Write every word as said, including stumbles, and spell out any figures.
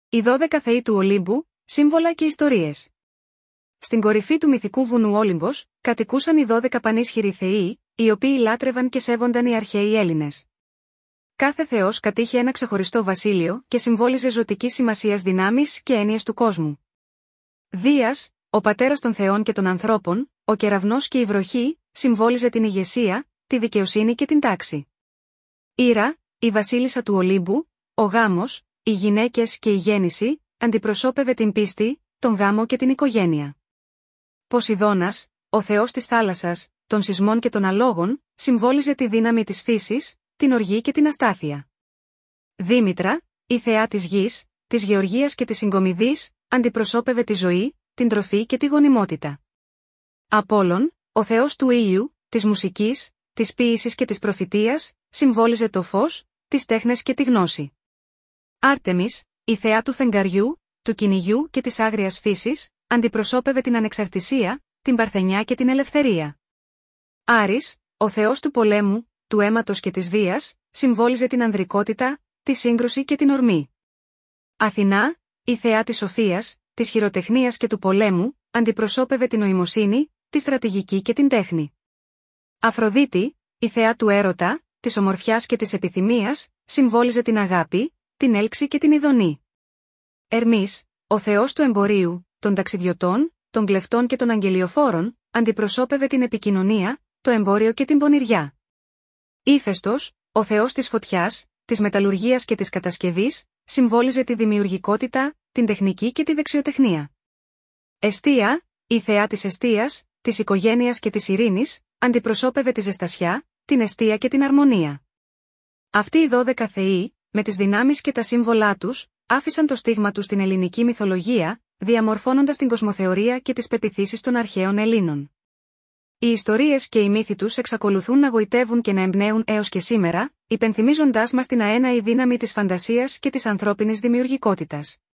Οι δώδεκα θεοί του Ολύμπου, σύμβολα και ιστορίες. Στην κορυφή του μυθικού βουνού Όλυμπος, κατοικούσαν οι δώδεκα πανίσχυροι θεοί, οι οποίοι λάτρευαν και σέβονταν οι αρχαίοι Έλληνες. Κάθε θεός κατήχε ένα ξεχωριστό βασίλειο και συμβόλιζε ζωτικής σημασίας δυνάμεις και έννοιες του κόσμου. Δίας, ο πατέρας των θεών και των ανθρώπων, ο κεραυνός και η βροχή, συμβόλιζε την ηγεσία, τη δικαιοσύνη και την τάξη. Ήρα, η βασίλισσα του Ολύμπου, ο γάμος, οι γυναίκες και η γέννηση, αντιπροσώπευε την πίστη, τον γάμο και την οικογένεια. Ποσειδώνας, ο θεός της θάλασσας, των σεισμών και των αλόγων, συμβόλιζε τη δύναμη της φύσης, την οργή και την αστάθεια. Δήμητρα, η θεά της γης, της γεωργίας και της συγκομιδής, αντιπροσώπευε τη ζωή, την τροφή και τη γονιμότητα. Απόλλων, ο θεός του ήλιου, της μουσικής, της ποίησης και της προφητείας, συμβόλιζε το φως, τις τέχνες και τη γνώση. Άρτεμις, η θεά του φεγγαριού, του κυνηγιού και της άγριας φύσης, αντιπροσώπευε την ανεξαρτησία, την παρθενιά και την ελευθερία. Άρης, ο θεός του πολέμου, του αίματος και της βίας, συμβόλιζε την ανδρικότητα, τη σύγκρουση και την ορμή. Αθηνά, η θεά της σοφίας, της χειροτεχνίας και του πολέμου, αντιπροσώπευε την νοημοσύνη, τη στρατηγική και την τέχνη. Αφροδίτη, η θεά του έρωτα, της ομορφιάς και της επιθυμίας, συμβόλιζε την αγάπη, την έλξη και την ειδονή. Ερμής, ο θεός του εμπορίου, των ταξιδιωτών, των κλεφτών και των αγγελιοφόρων, αντιπροσώπευε την επικοινωνία, το εμπόριο και την πονηριά. Ήφαιστος, ο θεός της φωτιάς, της μεταλλουργίας και της κατασκευής, συμβόλιζε τη δημιουργικότητα, την τεχνική και τη δεξιοτεχνία. Εστία, η θεά της εστίας, της οικογένειας και της ειρήνης, αντιπροσώπευε τη ζεστασιά, την εστία και την αρμονία. Αυτοί οι δώδεκα θεοί, με τις δυνάμεις και τα σύμβολά τους, άφησαν το στίγμα τους στην ελληνική μυθολογία, διαμορφώνοντας την κοσμοθεωρία και τις πεποιθήσεις των αρχαίων Ελλήνων. Οι ιστορίες και οι μύθοι τους εξακολουθούν να γοητεύουν και να εμπνέουν έως και σήμερα, υπενθυμίζοντάς μας την αέναη δύναμη της φαντασίας και της ανθρώπινης δημιουργικότητας.